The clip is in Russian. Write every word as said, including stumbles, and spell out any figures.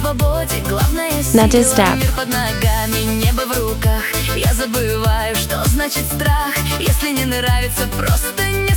свободе, главное Надежда. мир под ногами, небо в руках. Я забываю, что значит страх. Если не нравится, просто не